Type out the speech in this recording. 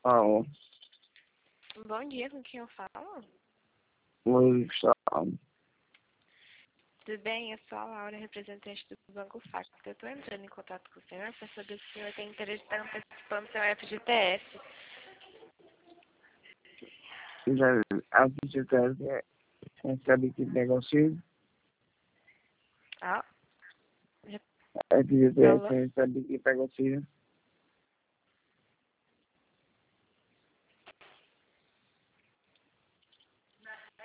Alô, Bom dia, com quem eu falo? oi, Gustavo. Tudo bem? Eu sou a Laura, representante do Banco Facto. Eu estou entrando em contato com o senhor para saber se o senhor tem interesse em estar antecipando seu FGTS. Já a fisioterapia recebe que negocia? Ah, já A fisioterapia falou? recebe que negocia?